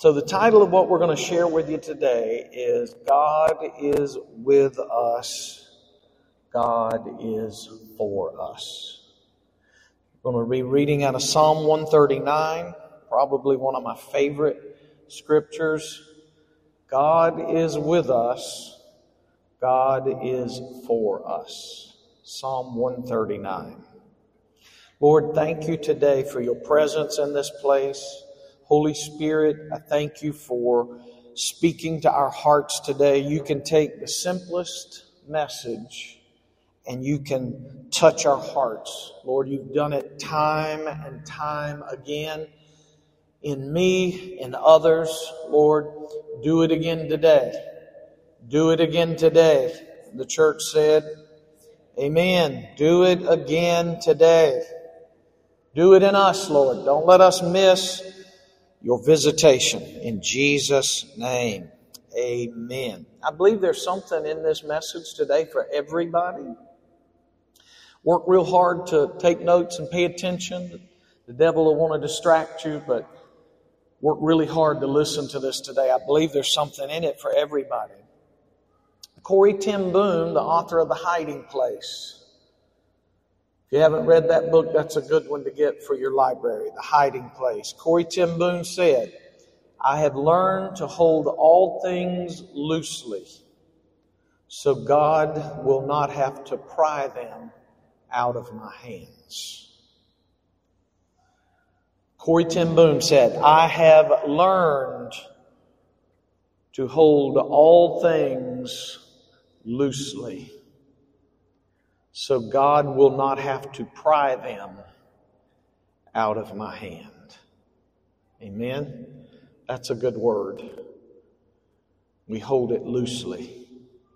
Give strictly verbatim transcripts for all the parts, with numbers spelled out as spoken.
So the title of what we're going to share with you today is God is with us. God is for us. I'm going to be reading out of Psalm one thirty-nine, probably one of my favorite scriptures. God is with us. God is for us. Psalm one thirty-nine. Lord, thank you today for your presence in this place. Holy Spirit, I thank you for speaking to our hearts today. You can take the simplest message and you can touch our hearts. Lord, you've done it time and time again in me and others. Lord, do it again today. Do it again today. The church said, amen. Do it again today. Do it in us, Lord. Don't let us miss your visitation. In Jesus' name, amen. I believe there's something in this message today for everybody. Work real hard to take notes and pay attention. The devil will want to distract you, but work really hard to listen to this today. I believe there's something in it for everybody. Corrie ten Boom, the author of The Hiding Place. If you haven't read that book, that's a good one to get for your library, The Hiding Place. Corrie ten Boom said, I have learned to hold all things loosely, so God will not have to pry them out of my hands. Corrie ten Boom said, I have learned to hold all things loosely, so God will not have to pry them out of my hand. Amen? That's a good word. We hold it loosely.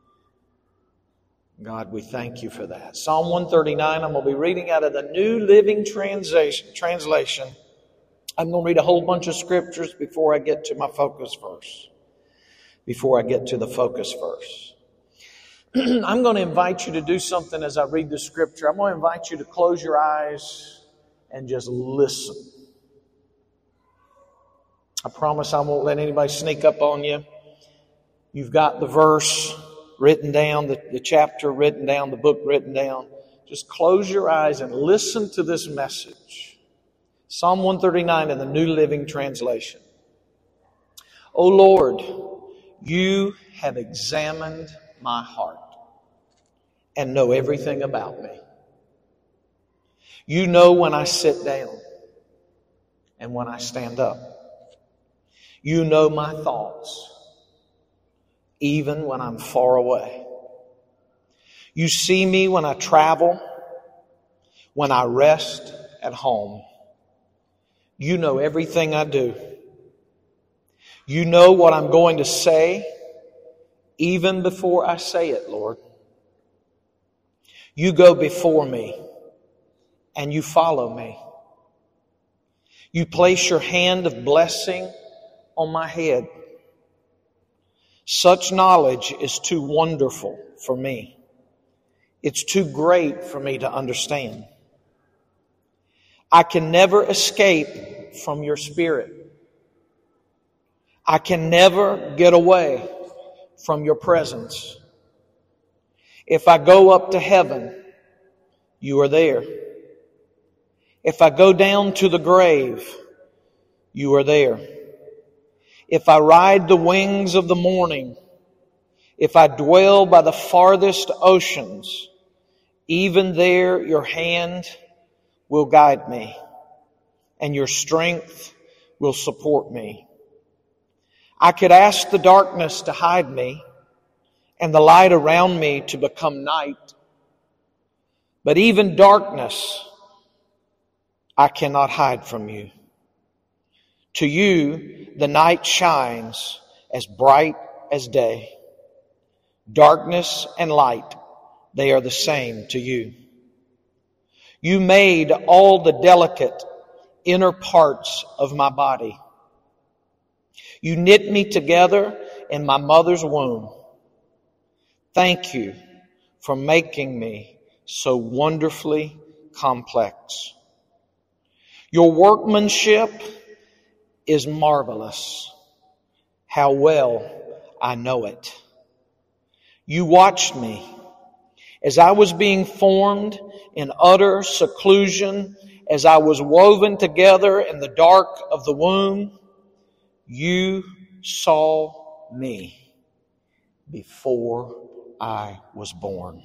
God, we thank you for that. Psalm one thirty-nine, I'm going to be reading out of the New Living Translation. I'm going to read a whole bunch of scriptures before I get to my focus verse. Before I get to the focus verse. I'm going to invite you to do something as I read the scripture. I'm going to invite you to close your eyes and just listen. I promise I won't let anybody sneak up on you. You've got the verse written down, the, the chapter written down, the book written down. Just close your eyes and listen to this message. Psalm one thirty-nine in the New Living Translation. O Lord, you have examined my heart and know everything about me. You know when I sit down and when I stand up. You know my thoughts, even when I'm far away. You see me when I travel, when I rest at home. You know everything I do. You know what I'm going to say even before I say it, Lord. You go before me and you follow me. You place your hand of blessing on my head. Such knowledge is too wonderful for me. It's too great for me to understand. I can never escape from your spirit. I can never get away from your presence. If I go up to heaven, you are there. If I go down to the grave, you are there. If I ride the wings of the morning, if I dwell by the farthest oceans, even there your hand will guide me, and your strength will support me. I could ask the darkness to hide me, and the light around me to become night. But even darkness, I cannot hide from you. To you, the night shines as bright as day. Darkness and light, they are the same to you. You made all the delicate inner parts of my body. You knit me together in my mother's womb. Thank you for making me so wonderfully complex. Your workmanship is marvelous. How well I know it. You watched me as I was being formed in utter seclusion, as I was woven together in the dark of the womb. You saw me before I was born.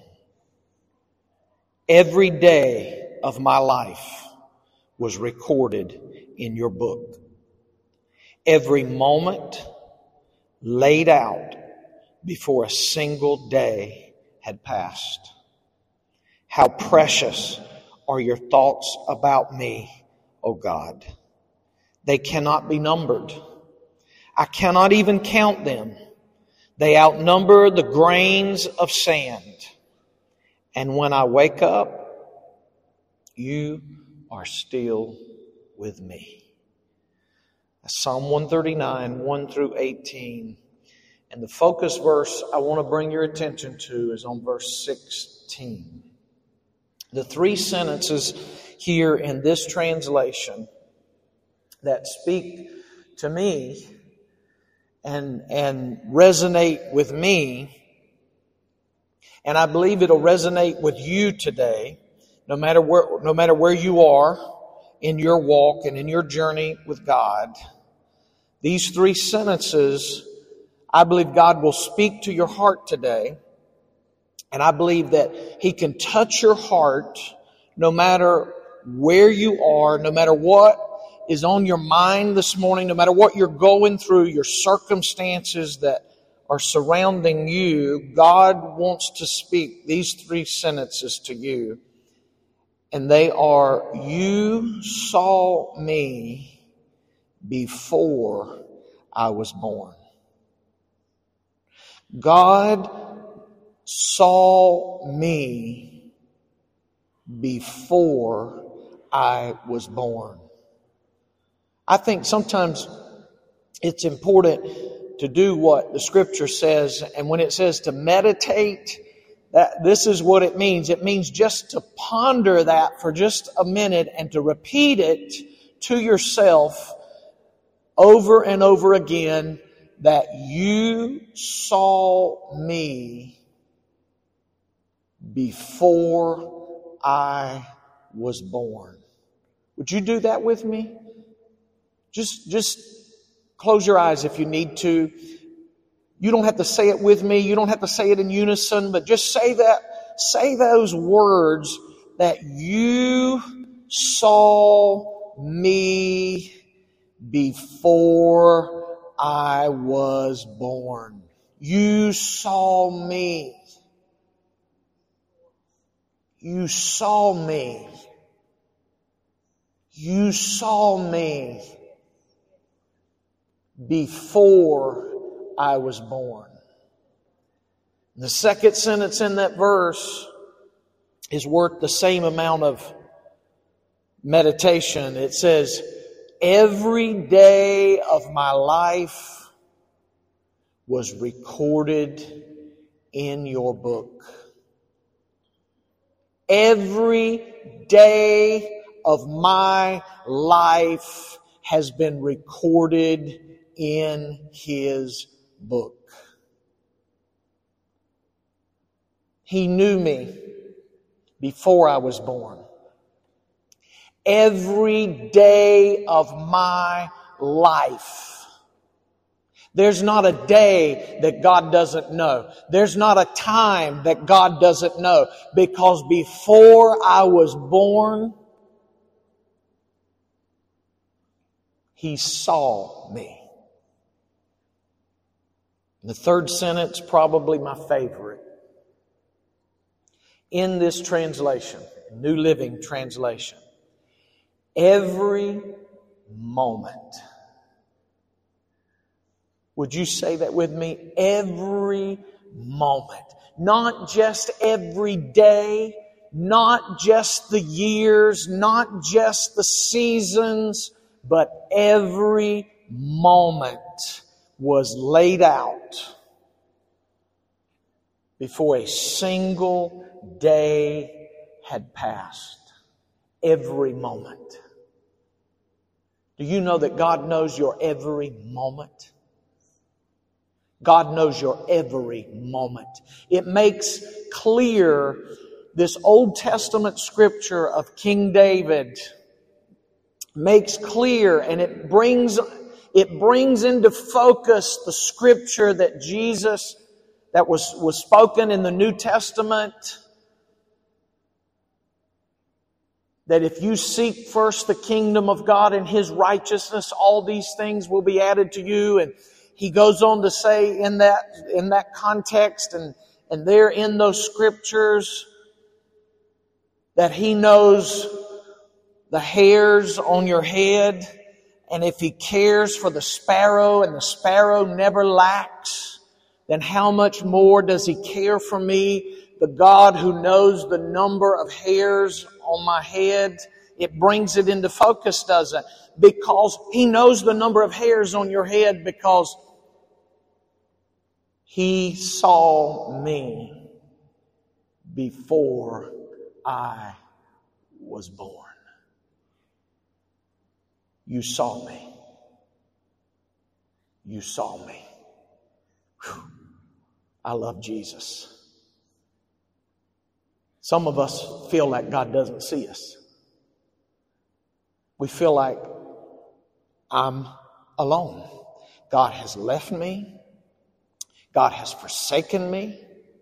Every day of my life was recorded in your book. Every moment laid out before a single day had passed. How precious are your thoughts about me, O God. They cannot be numbered. I cannot even count them. They outnumber the grains of sand. And when I wake up, you are still with me. Psalm one thirty-nine, one through eighteen. And the focus verse I want to bring your attention to is on verse sixteen. The three sentences here in this translation that speak to me and, and resonate with me, and I believe it'll resonate with you today, no matter where, no matter where you are in your walk and in your journey with God. These three sentences, I believe God will speak to your heart today. And I believe that He can touch your heart no matter where you are, no matter what is on your mind this morning, no matter what you're going through, your circumstances that are surrounding you. God wants to speak these three sentences to you. And they are, you saw me before I was born. God saw me before I was born. I think sometimes it's important to do what the Scripture says, and when it says to meditate, that this is what it means. It means just to ponder that for just a minute and to repeat it to yourself over and over again, that you saw me before I was born. Would you do that with me? Just, just close your eyes if you need to. You don't have to say it with me. You don't have to say it in unison, but just say that, say those words that you saw me before I was born. You saw me. You saw me. You saw me before I was born. The second sentence in that verse is worth the same amount of meditation. It says, every day of my life was recorded in your book. Every day of my life has been recorded in His book. He knew me before I was born. Every day of my life. There's not a day that God doesn't know. There's not a time that God doesn't know. Because before I was born, He saw me. The third sentence, probably my favorite. In this translation, New Living Translation, every moment. Would you say that with me? Every moment. Not just every day, not just the years, not just the seasons, but every moment was laid out before a single day had passed. Every moment. Do you know that God knows your every moment? God knows your every moment. It makes clear this Old Testament scripture of King David makes clear, and it brings it brings into focus the scripture that Jesus that was, was spoken in the New Testament, that if you seek first the kingdom of God and His righteousness, all these things will be added to you. And he goes on to say in that in that context and, and there in those scriptures that He knows the hairs on your head, and if He cares for the sparrow and the sparrow never lacks, then how much more does He care for me, the God who knows the number of hairs on my head? It brings it into focus, doesn't it? Because He knows the number of hairs on your head, because He saw me before I was born. You saw me. You saw me. Whew. I love Jesus. Some of us feel like God doesn't see us. We feel like I'm alone. God has left me. God has forsaken me.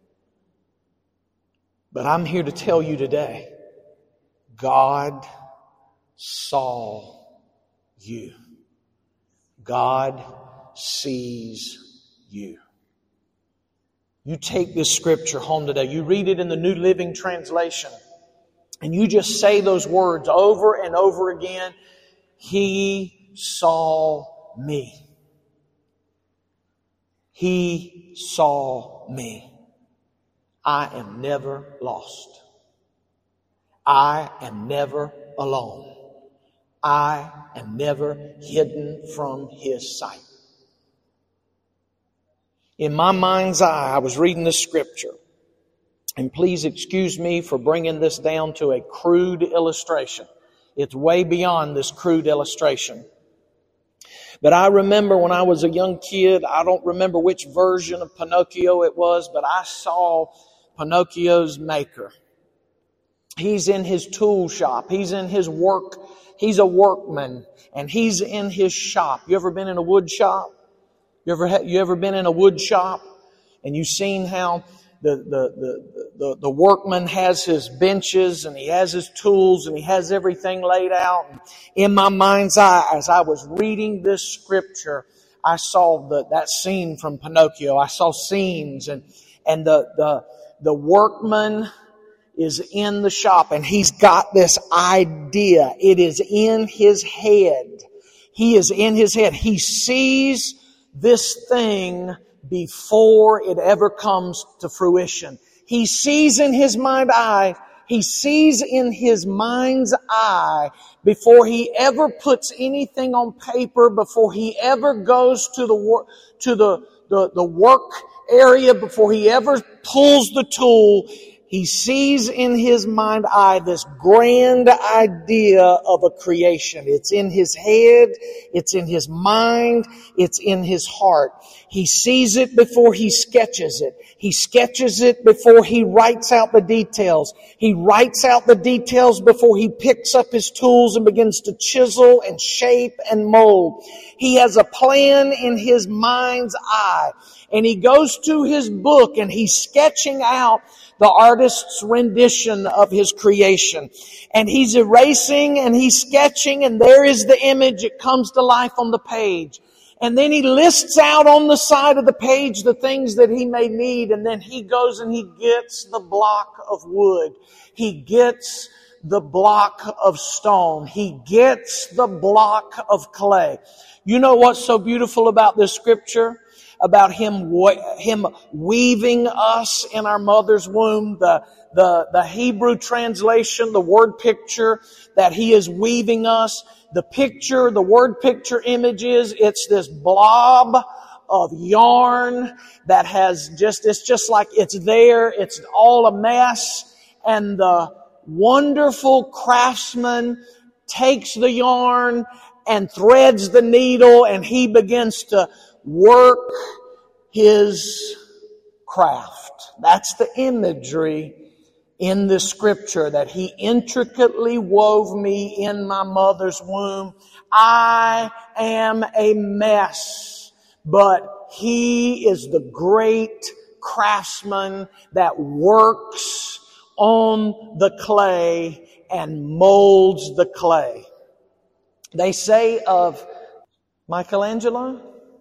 But I'm here to tell you today, God saw you. God sees you. You take this scripture home today. You read it in the New Living Translation. And you just say those words over and over again. He saw me. He saw me. I am never lost. I am never alone. I am never hidden from His sight. In my mind's eye, I was reading this scripture. And please excuse me for bringing this down to a crude illustration. It's way beyond this crude illustration. But I remember when I was a young kid, I don't remember which version of Pinocchio it was, but I saw Pinocchio's maker. He's in his tool shop. He's in his work. He's a workman, and he's in his shop. You ever been in a wood shop? You ever you ever been in a wood shop and you've seen how the the the the, the workman has his benches and he has his tools and he has everything laid out? In my mind's eye, as I was reading this scripture, I saw the that scene from Pinocchio. I saw scenes and and the the the workman is in the shop and he's got this idea. It is in his head. He is in his head. He sees this thing before it ever comes to fruition. He sees in his mind's eye, he sees in his mind's eye before he ever puts anything on paper, before he ever goes to the work, to the, the, the work area, before he ever pulls the tool. He sees in his mind's eye this grand idea of a creation. It's in his head. It's in his mind. It's in his heart. He sees it before he sketches it. He sketches it before he writes out the details. He writes out the details before he picks up his tools and begins to chisel and shape and mold. He has a plan in his mind's eye. And he goes to his book and he's sketching out the artist's rendition of his creation. And he's erasing and he's sketching, and there is the image. It comes to life on the page. And then he lists out on the side of the page the things that he may need, and then he goes and he gets the block of wood. He gets the block of stone. He gets the block of clay. You know what's so beautiful about this scripture? About him, him weaving us in our mother's womb. The, the, the Hebrew translation, the word picture that he is weaving us. The picture, the word picture image is, it's this blob of yarn that has just, it's just like it's there. It's all a mess. And the wonderful craftsman takes the yarn and threads the needle, and he begins to work His craft. That's the imagery in the scripture, that He intricately wove me in my mother's womb. I am a mess, but He is the great craftsman that works on the clay and molds the clay. They say of Michelangelo,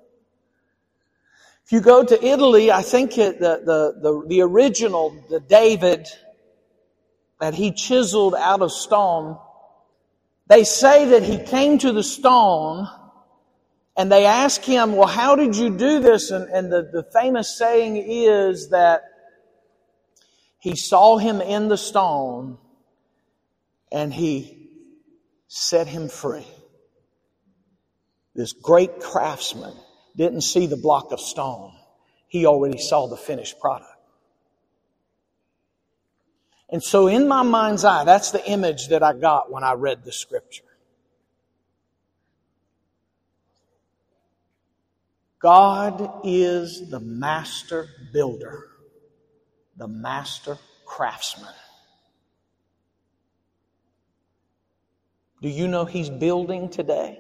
if you go to Italy, I think it, the, the, the, the original, the David that he chiseled out of stone, they say that he came to the stone and they asked him, well, how did you do this? And, and the, the famous saying is that he saw him in the stone and He set him free. This great craftsman didn't see the block of stone. He already saw the finished product. And so in my mind's eye, that's the image that I got when I read the scripture. God is the master builder, the master craftsman. Do you know He's building today?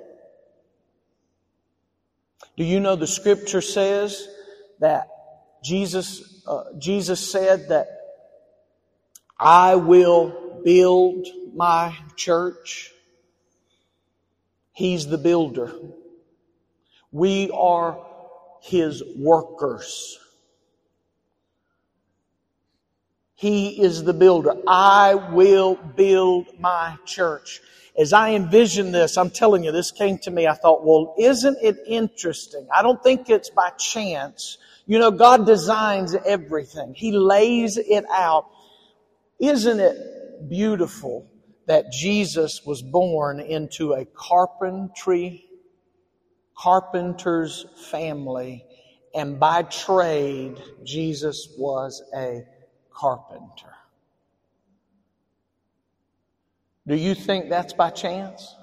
Do you know the scripture says that Jesus, uh, Jesus said that I will build my church? He's the builder. We are His workers. He is the builder. I will build my church. As I envision this, I'm telling you, this came to me. I thought, well, isn't it interesting? I don't think it's by chance. You know, God designs everything. He lays it out. Isn't it beautiful that Jesus was born into a carpentry, carpenter's family, and by trade, Jesus was a carpenter? Do you think that's by chance?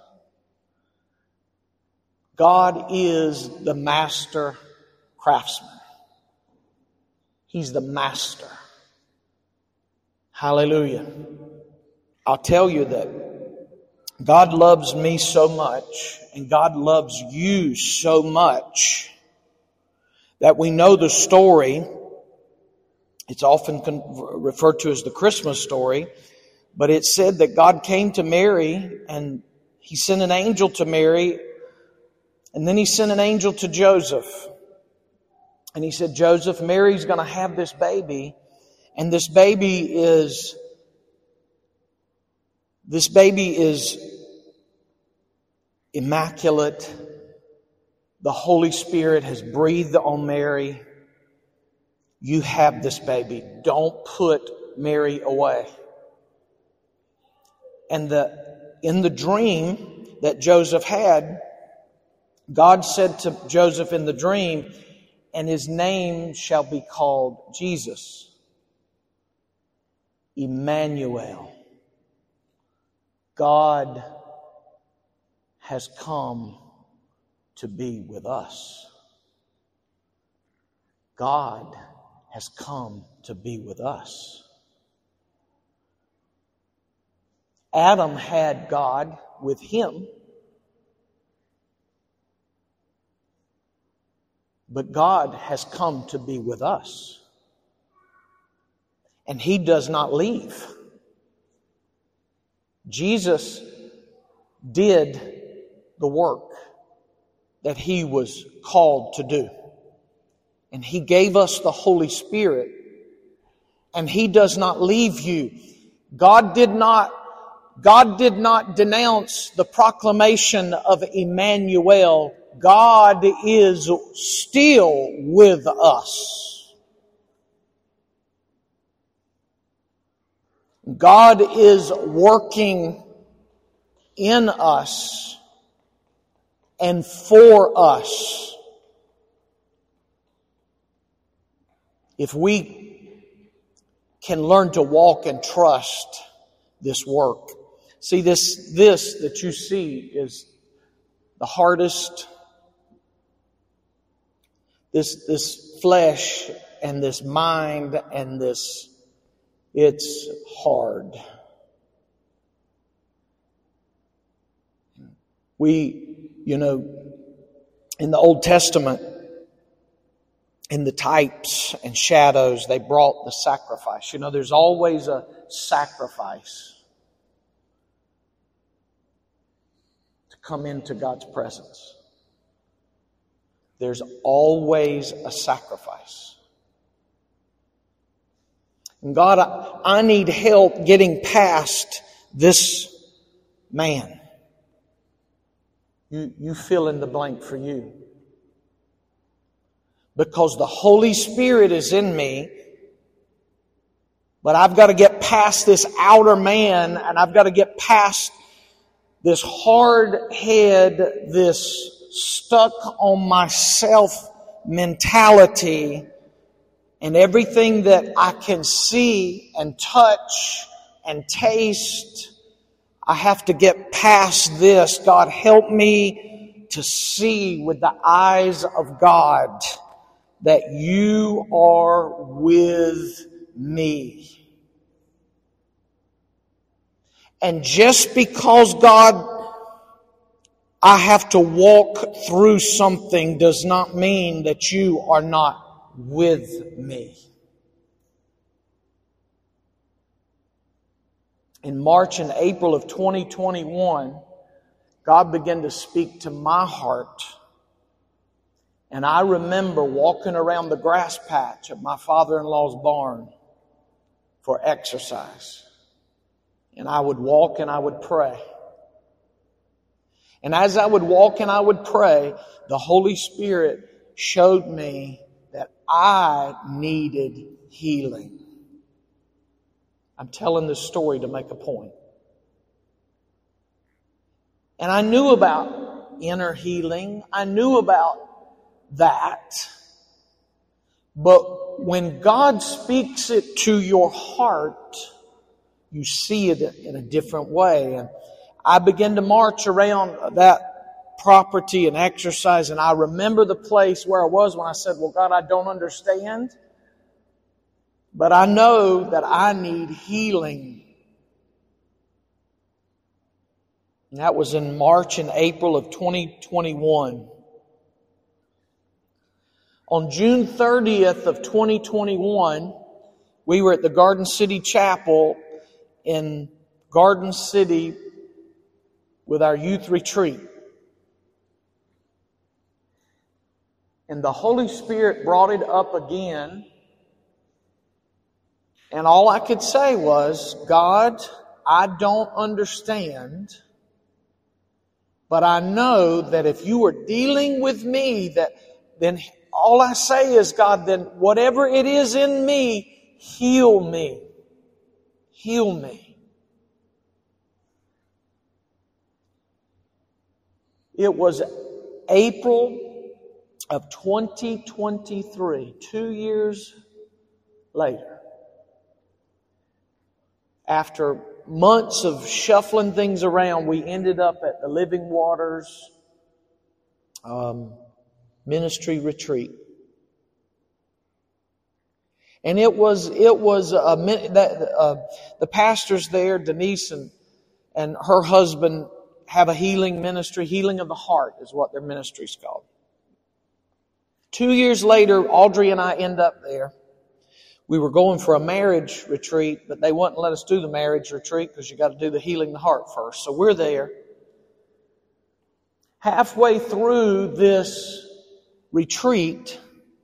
God is the master craftsman. He's the master. Hallelujah. I'll tell you that God loves me so much, and God loves you so much, that we know the story. It's often referred to as the Christmas story. But it said that God came to Mary and He sent an angel to Mary, and then He sent an angel to Joseph. And He said, Joseph, Mary's going to have this baby, and this baby is, this baby is immaculate. The Holy Spirit has breathed on Mary. You have this baby. Don't put Mary away. And the, in the dream that Joseph had, God said to Joseph in the dream, and his name shall be called Jesus. Emmanuel. God has come to be with us. God has come to be with us. Adam had God with him, but God has come to be with us. And He does not leave. Jesus did the work that He was called to do. And He gave us the Holy Spirit. And He does not leave you. God did not God did not denounce the proclamation of Emmanuel. God is still with us. God is working in us and for us. If we can learn to walk and trust this work. See, this, this that you see is the hardest. This, this flesh and this mind and this, it's hard. We, you know, in the Old Testament, in the types and shadows, they brought the sacrifice. You know, there's always a sacrifice to come into God's presence. There's always a sacrifice. And God, I, I need help getting past this man. You, you fill in the blank for you. Because the Holy Spirit is in me, but I've got to get past this outer man, and I've got to get past this hard head, this stuck on myself mentality, and everything that I can see and touch and taste. I have to get past this. God, help me to see with the eyes of God that you are with me. And just because, God, I have to walk through something does not mean that you are not with me. In March and April of twenty twenty-one, God began to speak to my heart. And I remember walking around the grass patch of my father-in-law's barn for exercise. And I would walk and I would pray. And as I would walk and I would pray, the Holy Spirit showed me that I needed healing. I'm telling this story to make a point. And I knew about inner healing. I knew about that. But when God speaks it to your heart, you see it in a different way. And I began to march around that property and exercise, and I remember the place where I was when I said, well, God, I don't understand, but I know that I need healing. And that was in March and April of twenty twenty-one. On June thirtieth of twenty twenty-one, we were at the Garden City Chapel in Garden City with our youth retreat. And the Holy Spirit brought it up again. And all I could say was, God, I don't understand, but I know that if you are dealing with me, that then all I say is, God, then whatever it is in me, heal me. Heal me. It was April of twenty twenty-three, two years later. After months of shuffling things around, we ended up at the Living Waters um, ministry retreat. And it was, it was, a, that, uh, the pastors there, Denise and, and her husband, have a healing ministry. Healing of the Heart is what their ministry's called. Two years later, Audrey and I end up there. We were going for a marriage retreat, but they wouldn't let us do the marriage retreat because you got to do the healing the heart first. So we're there. Halfway through this retreat,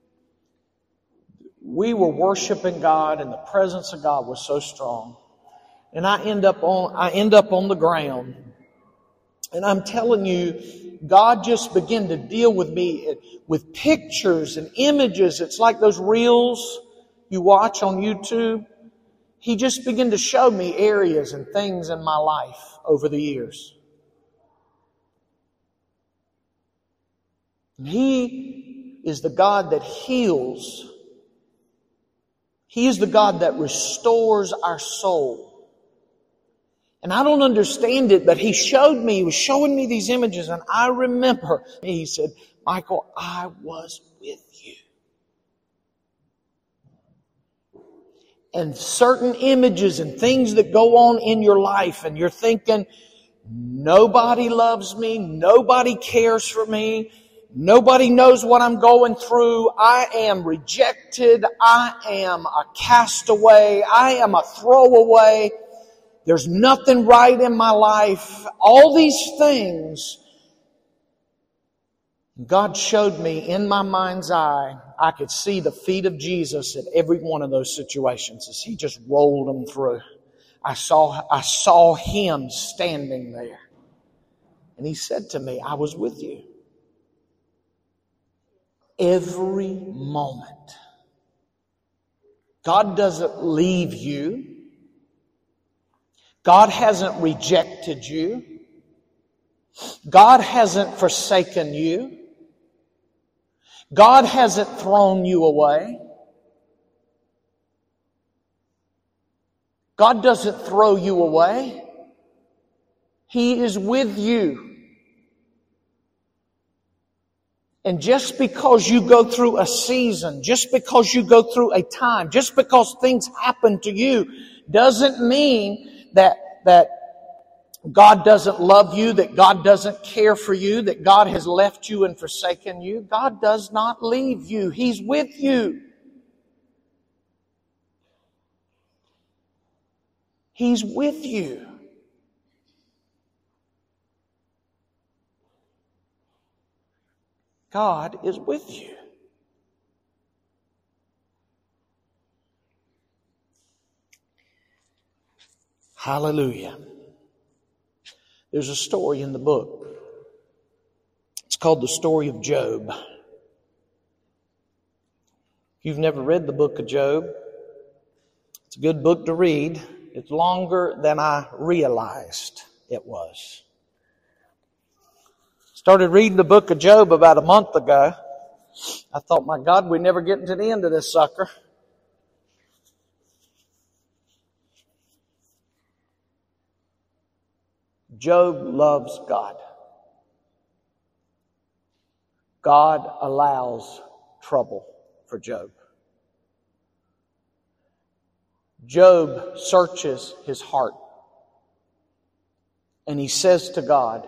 we were worshiping God, and the presence of God was so strong. And I end up on, I end up on the ground. And I'm telling you, God just began to deal with me with pictures and images. It's like those reels you watch on YouTube. He just began to show me areas and things in my life over the years. And He is the God that heals. He is the God that restores our soul. And I don't understand it, but He showed me, He was showing me these images, and I remember He said, Michael, I was with you. and certain images and things that go on in your life, and you're thinking, nobody loves me, nobody cares for me, nobody knows what I'm going through, I am rejected, I am a castaway, I am a throwaway, there's nothing right in my life, all these things. God showed me in my mind's eye, I could see the feet of Jesus at every one of those situations as He just rolled them through. I saw, I saw Him standing there. And He said to me, I was with you. Every moment. God doesn't leave you. God hasn't rejected you. God hasn't forsaken you. God hasn't thrown you away. God doesn't throw you away. He is with you. And just because you go through a season, just because you go through a time, just because things happen to you, doesn't mean that, that God doesn't love you, that God doesn't care for you, that God has left you and forsaken you. God does not leave you. He's with you. He's with you. God is with you. Hallelujah. There's a story in the book. It's called the story of Job. If you've never read the book of Job, it's a good book to read. It's longer than I realized it was. Started reading the book of Job about a month ago. I thought, my God, we're never getting to the end of this sucker. Job loves God. God allows trouble for Job. Job searches his heart. And he says to God,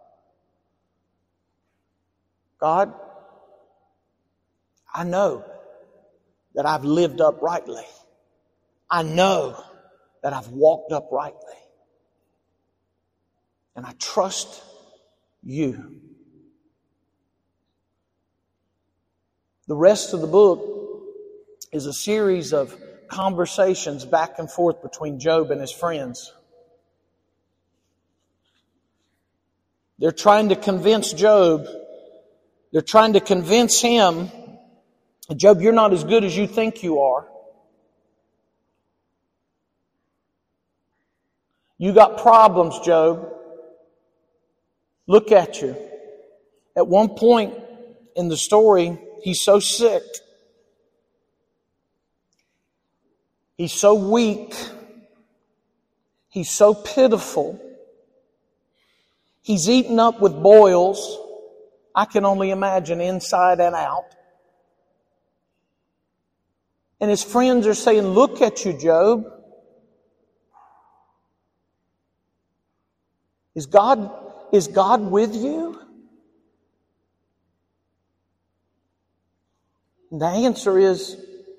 God, I know that I've lived uprightly. I know that I've walked uprightly. And I trust you. The rest of the book is a series of conversations back and forth between Job and his friends. They're trying to convince Job, they're trying to convince him, Job, you're not as good as you think you are. You got problems, Job. Look at you. At one point in the story, he's so sick. He's so weak. He's so pitiful. He's eaten up with boils. I can only imagine inside and out. And his friends are saying, look at you, Job. Is God, is God with you? And the answer is,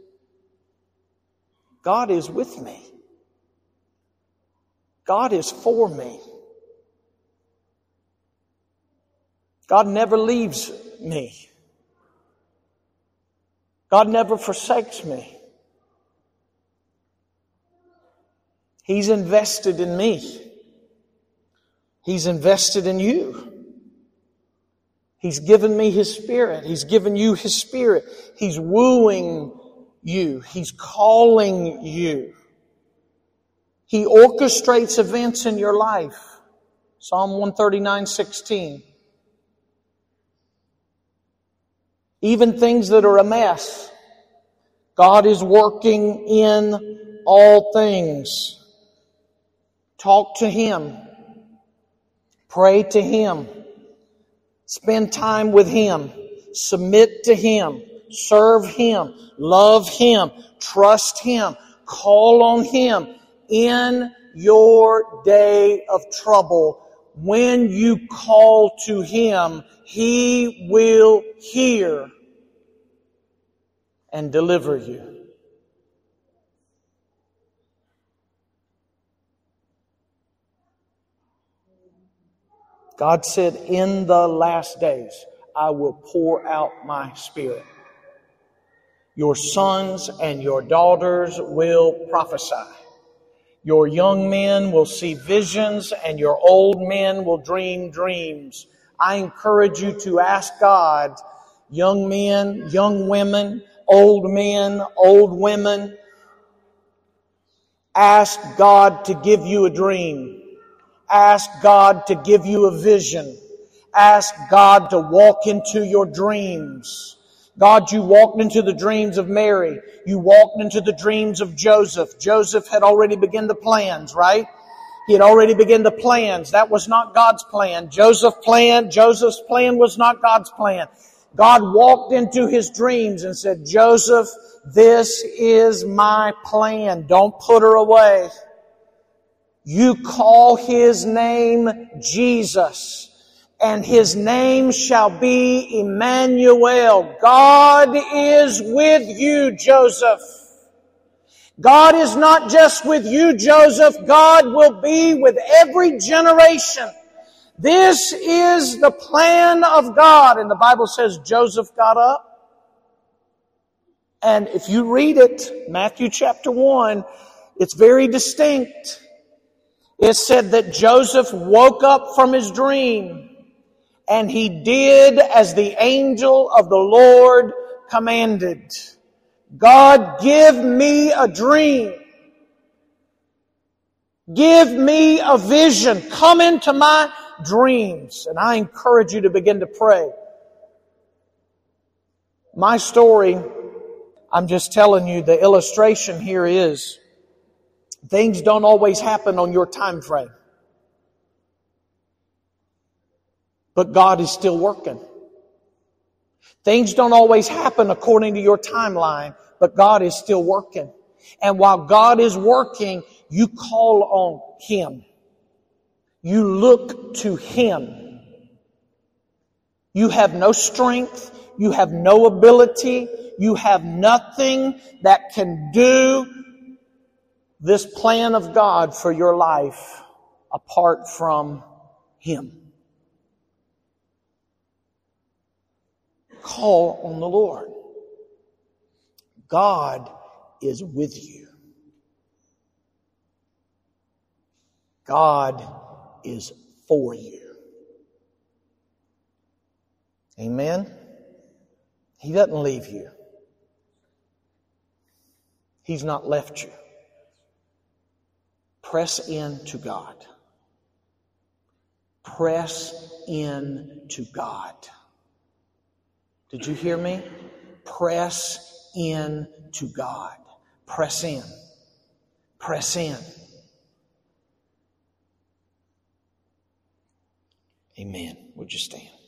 God is with me. God is for me. God never leaves me. God never forsakes me. He's invested in me. He's invested in you. He's given me His Spirit. He's given you His Spirit. He's wooing you. He's calling you. He orchestrates events in your life. Psalm one thirty-nine sixteen. Even things that are a mess, God is working in all things. Talk to Him. Pray to Him. Spend time with Him. Submit to Him. Serve Him. Love Him. Trust Him. Call on Him in your day of trouble. When you call to Him, He will hear and deliver you. God said, in the last days, I will pour out my Spirit. Your sons and your daughters will prophesy. Your young men will see visions, and your old men will dream dreams. I encourage you to ask God, young men, young women, old men, old women, ask God to give you a dream. Ask God to give you a vision. Ask God to walk into your dreams. God, you walked into the dreams of Mary. You walked into the dreams of Joseph. Joseph had already begun the plans, right? He had already begun the plans. That was not God's plan. Joseph's plan, Joseph's plan was not God's plan. God walked into his dreams and said, Joseph, this is my plan. Don't put her away. You call his name Jesus, and his name shall be Emmanuel. God is with you, Joseph. God is not just with you, Joseph. God will be with every generation. This is the plan of God. And the Bible says Joseph got up. And if you read it, Matthew chapter one, it's very distinct. It said that Joseph woke up from his dream and he did as the angel of the Lord commanded. God, give me a dream. Give me a vision. Come into my dreams. And I encourage you to begin to pray. My story, I'm just telling you, the illustration here is, things don't always happen on your time frame. But God is still working. Things don't always happen according to your timeline, but God is still working. And while God is working, you call on Him. You look to Him. You have no strength. You have no ability. You have nothing that can do this plan of God for your life apart from Him. Call on the Lord. God is with you. God is for you. Amen? He doesn't leave you. He's not left you. Press in to God. Press in to God. Did you hear me? Press in to God. Press in. Press in. Amen. Would you stand?